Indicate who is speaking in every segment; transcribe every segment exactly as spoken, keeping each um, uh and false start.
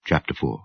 Speaker 1: Chapter four.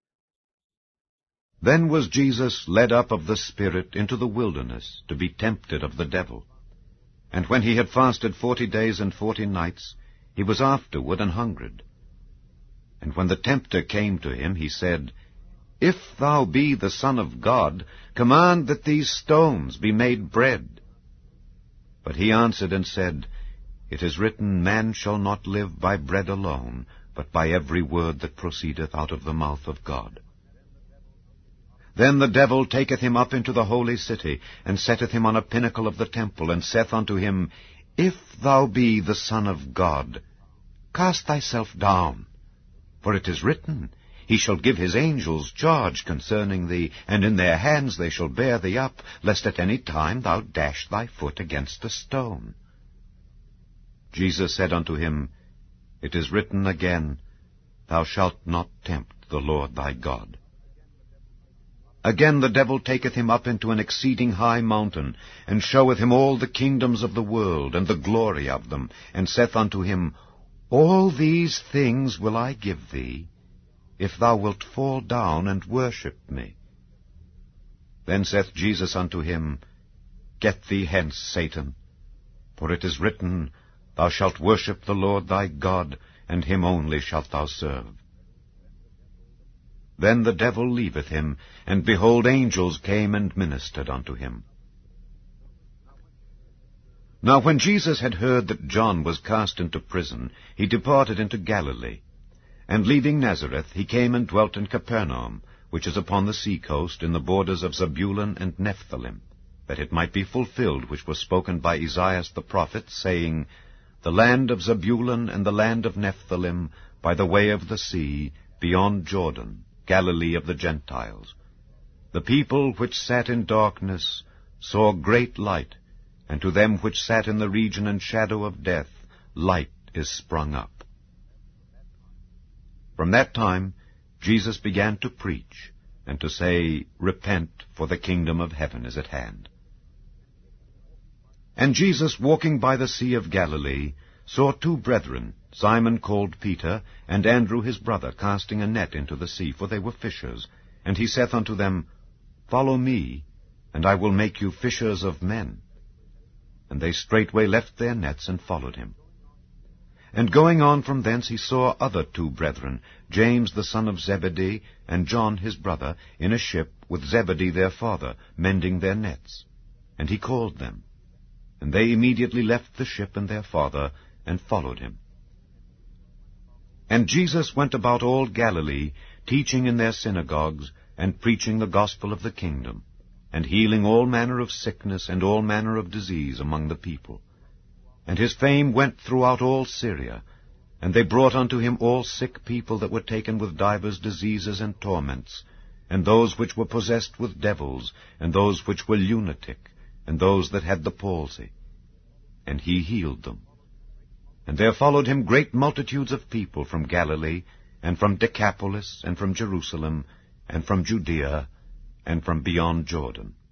Speaker 2: Then was Jesus led up of the Spirit into the wilderness, to be tempted of the devil. And when he had fasted forty days and forty nights, he was afterward an hungered. And when the tempter came to him, he said, If thou be the Son of God, command that these stones be made bread. But he answered and said, It is written, Man shall not live by bread alone, but by every word that proceedeth out of the mouth of God. Then the devil taketh him up into the holy city, and setteth him on a pinnacle of the temple, and saith unto him, If thou be the Son of God, cast thyself down. For it is written, He shall give his angels charge concerning thee, and in their hands they shall bear thee up, lest at any time thou dash thy foot against a stone. Jesus said unto him, It is written again, Thou shalt not tempt the Lord thy God. Again the devil taketh him up into an exceeding high mountain, and showeth him all the kingdoms of the world, and the glory of them, and saith unto him, All these things will I give thee, if thou wilt fall down and worship me. Then saith Jesus unto him, Get thee hence, Satan, for it is written, Thou shalt worship the Lord thy God, and him only shalt thou serve. Then the devil leaveth him, and behold, angels came and ministered unto him. Now when Jesus had heard that John was cast into prison, he departed into Galilee. And leaving Nazareth, he came and dwelt in Capernaum, which is upon the sea coast, in the borders of Zebulun and Nephthalim, that it might be fulfilled which was spoken by Esaias the prophet, saying, The land of Zebulun and the land of Nephthalim, by the way of the sea, beyond Jordan, Galilee of the Gentiles. The people which sat in darkness saw great light, and to them which sat in the region and shadow of death, light is sprung up. From that time Jesus began to preach, and to say, Repent, for the kingdom of heaven is at hand. And Jesus, walking by the sea of Galilee, saw two brethren, Simon called Peter, and Andrew his brother, casting a net into the sea, for they were fishers. And he saith unto them, Follow me, and I will make you fishers of men. And they straightway left their nets, and followed him. And going on from thence he saw other two brethren, James the son of Zebedee, and John his brother, in a ship with Zebedee their father, mending their nets. And he called them. And they immediately left the ship and their father, and followed him. And Jesus went about all Galilee, teaching in their synagogues, and preaching the gospel of the kingdom, and healing all manner of sickness and all manner of disease among the people. And his fame went throughout all Syria, and they brought unto him all sick people that were taken with divers diseases and torments, and those which were possessed with devils, and those which were lunatic, and those that had the palsy. And he healed them. And there followed him great multitudes of people from Galilee, and from Decapolis, and from Jerusalem, and from Judea, and from beyond Jordan.